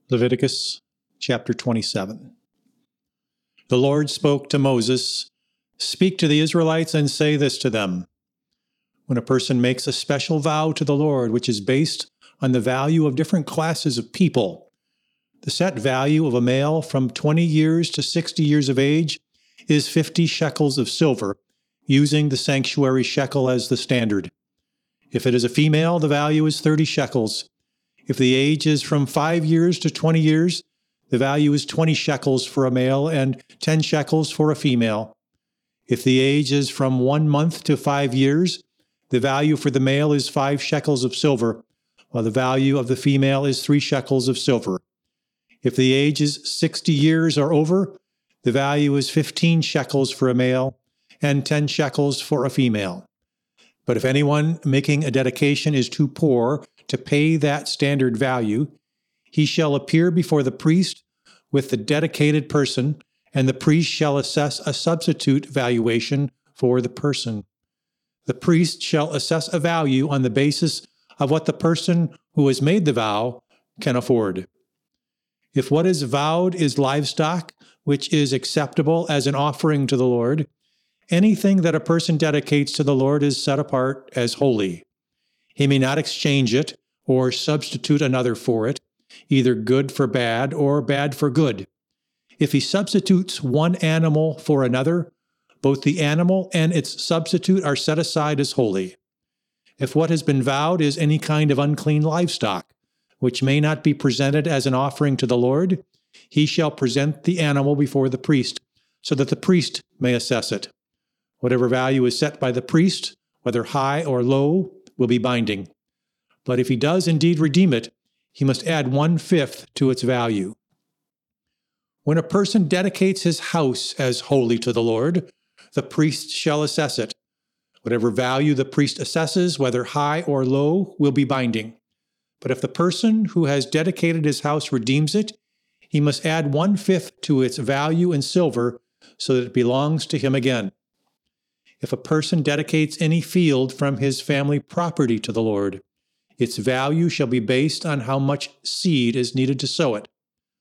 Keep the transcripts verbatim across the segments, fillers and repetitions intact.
Leviticus chapter twenty-seven. The Lord spoke to Moses, "Speak to the Israelites and say this to them. When a person makes a special vow to the Lord, which is based on the value of different classes of people, the set value of a male from twenty years to sixty years of age is fifty shekels of silver, using the sanctuary shekel as the standard. If it is a female, the value is thirty shekels. If the age is from five years to twenty years, the value is twenty shekels for a male and ten shekels for a female. If the age is from one month to five years, the value for the male is five shekels of silver, while the value of the female is three shekels of silver. If the age is sixty years or over, the value is fifteen shekels for a male and ten shekels for a female. But if anyone making a dedication is too poor to pay that standard value, he shall appear before the priest with the dedicated person, and the priest shall assess a substitute valuation for the person. The priest shall assess a value on the basis of what the person who has made the vow can afford. If what is vowed is livestock, which is acceptable as an offering to the Lord, anything that a person dedicates to the Lord is set apart as holy. He may not exchange it or substitute another for it, either good for bad or bad for good. If he substitutes one animal for another, both the animal and its substitute are set aside as holy. If what has been vowed is any kind of unclean livestock, which may not be presented as an offering to the Lord, he shall present the animal before the priest, so that the priest may assess it. Whatever value is set by the priest, whether high or low, will be binding. But if he does indeed redeem it, he must add one-fifth to its value. When a person dedicates his house as holy to the Lord, the priest shall assess it. Whatever value the priest assesses, whether high or low, will be binding. But if the person who has dedicated his house redeems it, he must add one-fifth to its value in silver, so that it belongs to him again. If a person dedicates any field from his family property to the Lord, its value shall be based on how much seed is needed to sow it.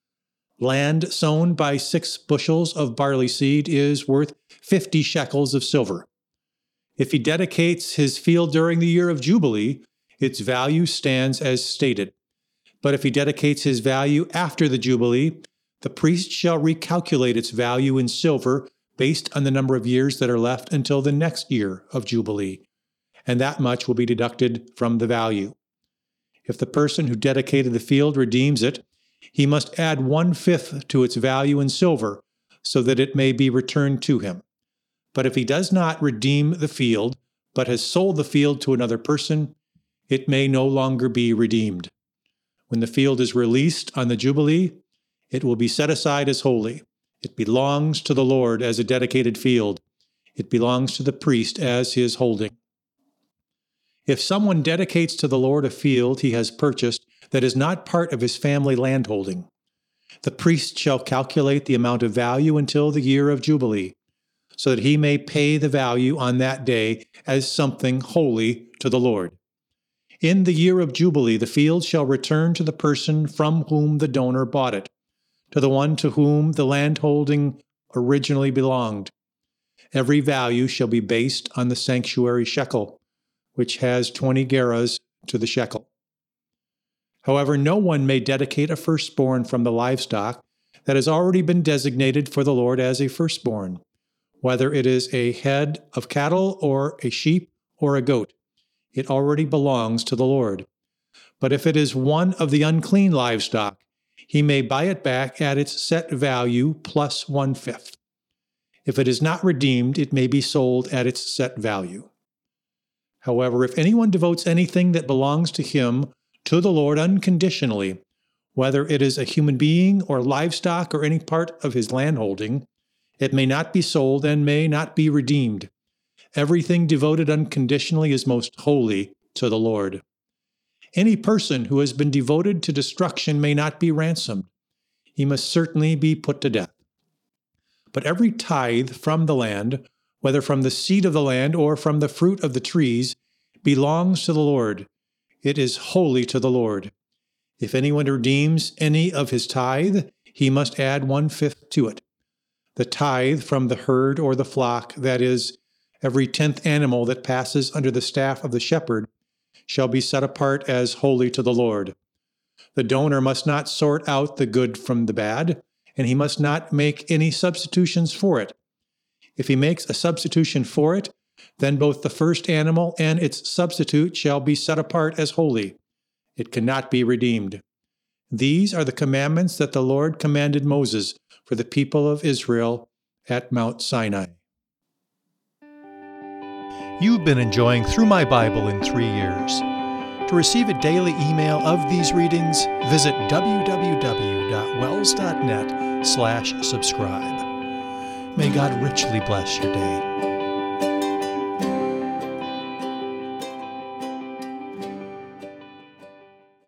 Land sown by six bushels of barley seed is worth fifty shekels of silver. If he dedicates his field during the year of Jubilee, its value stands as stated. But if he dedicates his value after the Jubilee, the priest shall recalculate its value in silver based on the number of years that are left until the next year of Jubilee, and that much will be deducted from the value. If the person who dedicated the field redeems it, he must add one-fifth to its value in silver, so that it may be returned to him. But if he does not redeem the field, but has sold the field to another person, it may no longer be redeemed. When the field is released on the Jubilee, it will be set aside as holy. It belongs to the Lord as a dedicated field. It belongs to the priest as his holding. If someone dedicates to the Lord a field he has purchased that is not part of his family landholding, the priest shall calculate the amount of value until the year of Jubilee, so that he may pay the value on that day as something holy to the Lord. In the year of Jubilee, the field shall return to the person from whom the donor bought it, to the one to whom the landholding originally belonged. Every value shall be based on the sanctuary shekel, which has twenty gerahs to the shekel. However, no one may dedicate a firstborn from the livestock that has already been designated for the Lord as a firstborn, whether it is a head of cattle or a sheep or a goat. It already belongs to the Lord. But if it is one of the unclean livestock, he may buy it back at its set value plus one-fifth. If it is not redeemed, it may be sold at its set value. However, if anyone devotes anything that belongs to him to the Lord unconditionally, whether it is a human being or livestock or any part of his landholding, it may not be sold and may not be redeemed. Everything devoted unconditionally is most holy to the Lord. Any person who has been devoted to destruction may not be ransomed. He must certainly be put to death. But every tithe from the land, whether from the seed of the land or from the fruit of the trees, belongs to the Lord. It is holy to the Lord. If anyone redeems any of his tithe, he must add one-fifth to it. The tithe from the herd or the flock, that is, every tenth animal that passes under the staff of the shepherd, shall be set apart as holy to the Lord. The donor must not sort out the good from the bad, and he must not make any substitutions for it. If he makes a substitution for it, then both the first animal and its substitute shall be set apart as holy. It cannot be redeemed. These are the commandments that the Lord commanded Moses for the people of Israel at Mount Sinai. You've been enjoying Through My Bible in Three Years. To receive a daily email of these readings, visit w w w dot wells dot net slash subscribe. May God richly bless your day.